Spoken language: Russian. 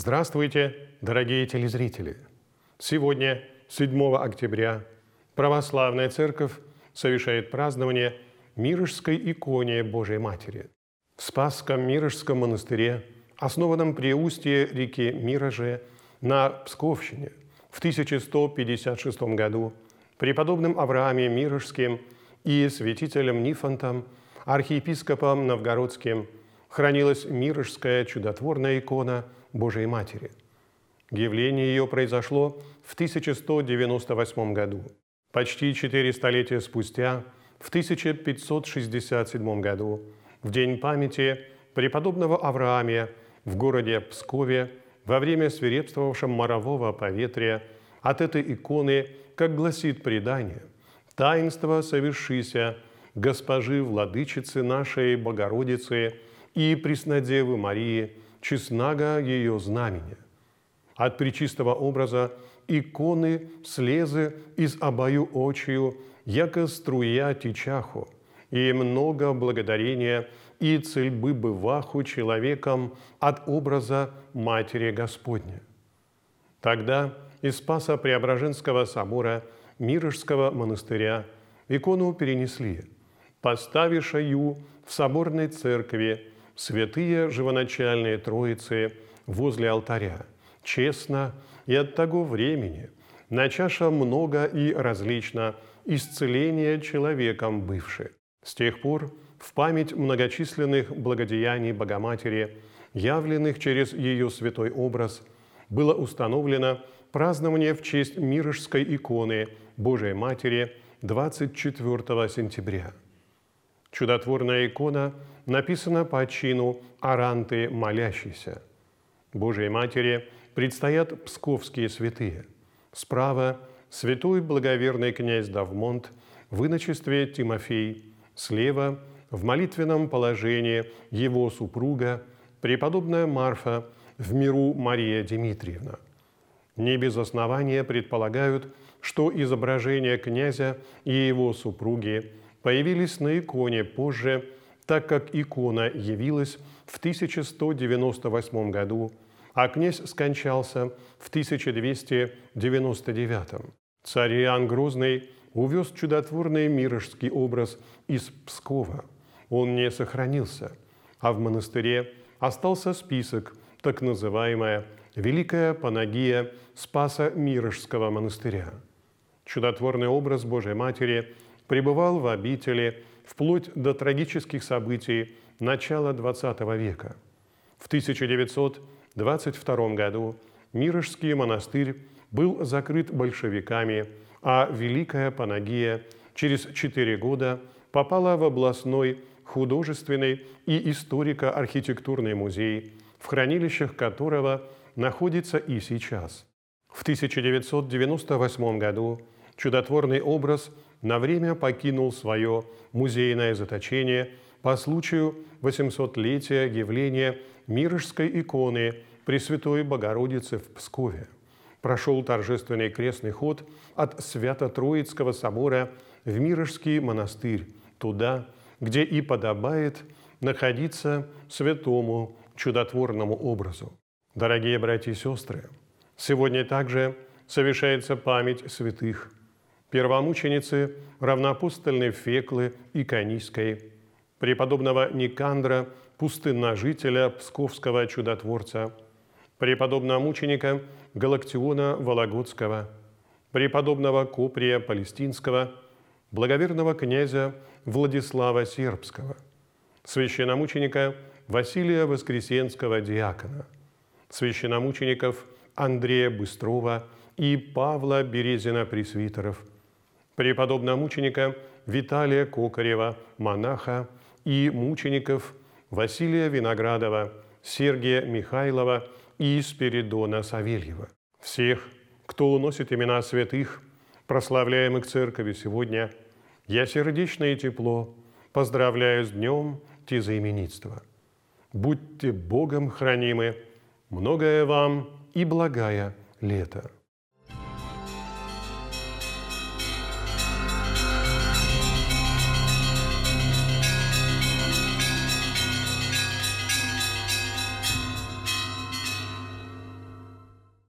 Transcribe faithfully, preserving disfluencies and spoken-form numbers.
Здравствуйте, дорогие телезрители! Сегодня, седьмого октября, Православная Церковь совершает празднование Мирожской иконе Божией Матери. В Спасском Мирожском монастыре, основанном при устье реки Мироже на Псковщине в тысяча сто пятьдесят шестом году, преподобным Авраамием Мирожским и святителем Нифонтом, архиепископом Новгородским, хранилась Мирожская чудотворная икона Божией Матери. Явление ее произошло в тысяча сто девяносто восьмом году. Почти четыре столетия спустя, в тысяча пятьсот шестьдесят седьмом году, в день памяти преподобного Авраамия в городе Пскове, во время свирепствовавшего морового поветрия, от этой иконы, как гласит предание, таинство совершися Госпожи Владычицы нашей Богородицы и Преснодевы Марии, честнага ее знамения. От пречистого образа иконы слезы из обою очию, яко струя течаху, и много благодарения и цельбы бываху человеком от образа Матери Господня. Тогда из Спасо-Преображенского собора Мирожского монастыря икону перенесли, поставившую в соборной церкви святые живоначальные Троицы возле алтаря, честно и от того времени, начаша много и различно исцеления человеком бывши. С тех пор в память многочисленных благодеяний Богоматери, явленных через ее святой образ, было установлено празднование в честь Мирожской иконы Божией Матери двадцать четвёртого сентября. Чудотворная икона написана по чину Аранты Молящейся. Божией Матери предстоят псковские святые. Справа – святой благоверный князь Давмонт в иночестве Тимофей, слева – в молитвенном положении его супруга, преподобная Марфа, в миру Мария Дмитриевна. Не без основания предполагают, что изображения князя и его супруги появились на иконе позже, так как икона явилась в тысяча сто девяносто восьмом году, а князь скончался в тысяча двести девяносто девятом. Царь Иоанн Грозный увез чудотворный мирожский образ из Пскова. Он не сохранился, а в монастыре остался список, так называемая Великая Панагия Спаса Мирожского монастыря. Чудотворный образ Божией Матери пребывал в обители вплоть до трагических событий начала двадцатого века. В тысяча девятьсот двадцать втором году Мирожский монастырь был закрыт большевиками, а Великая Панагия через четыре года попала в областной художественный и историко-архитектурный музей, в хранилищах которого находится и сейчас. В тысяча девятьсот девяносто восьмом году чудотворный образ на время покинул свое музейное заточение по случаю восьмисотлетия явления Мирожской иконы Пресвятой Богородицы в Пскове. Прошел торжественный крестный ход от Свято-Троицкого собора в Мирожский монастырь, туда, где и подобает находиться святому чудотворному образу. Дорогие братья и сестры, сегодня также совершается память святых первомученицы равноапостольной Феклы Иконийской, преподобного Никандра, пустынножителя Псковского чудотворца, преподобного мученика Галактиона Вологодского, преподобного Коприя Палестинского, благоверного князя Владислава Сербского, священномученика Василия Воскресенского диакона, священномучеников Андрея Быстрова и Павла Березина пресвитеров, преподобного мученика Виталия Кокарева монаха и мучеников Василия Виноградова, Сергия Михайлова и Спиридона Савельева. Всех, кто носит имена святых, прославляемых Церковью сегодня, я сердечно и тепло поздравляю с днем тезаименитства. Будьте Богом хранимы, многое вам и благая лето.